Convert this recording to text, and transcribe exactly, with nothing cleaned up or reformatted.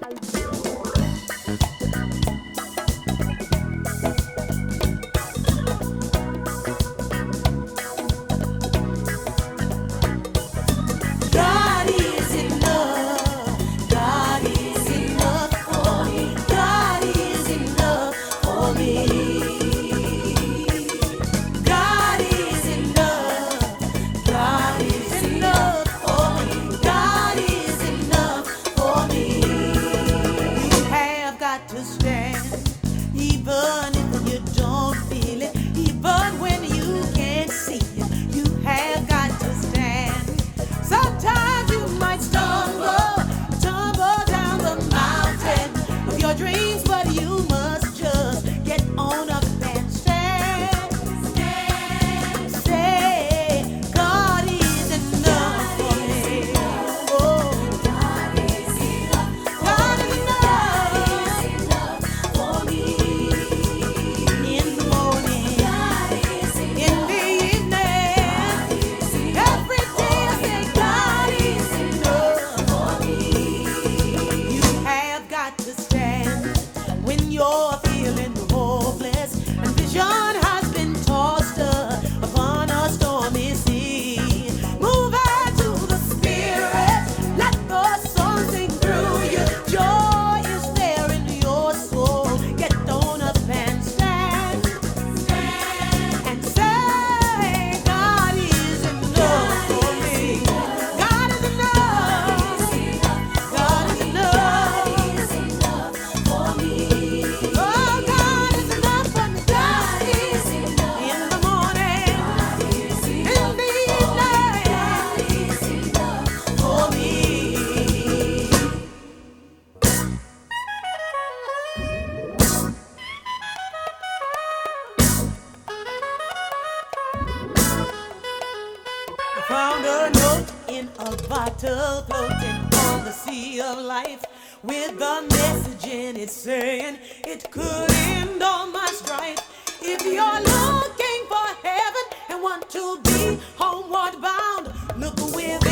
God is enough. God is enough for me. God is enough for me. God is enough. God is enough for me. God is enough for me. You have got to stand, even if you don't feel it, even when you can't see it. You have got to stand. Sometimes you might stumble, tumble down the mountain of your dreams, but you must just get on up and stand. Stand. Say, God is enough for me. Oh, God is enough. God is enough for me. In the morning, God is enough. In the evening, every day I say, God is enough for me. You have got to stand when you're feeling hopeless and vision has been tossed up upon a stormy sea. Move out to the spirit, let the song sing through you. Joy is there in your soul. Get on up and stand. Stand and say, God is enough for me. God is enough. God is enough for me. Oh, God is enough for me. God is enough. In the morning, in the evening, God is enough for me. I found a note in a bottle floating on the sea of life with a message in it saying it could end all my strife. If you're looking for heaven and want to be homeward bound, look with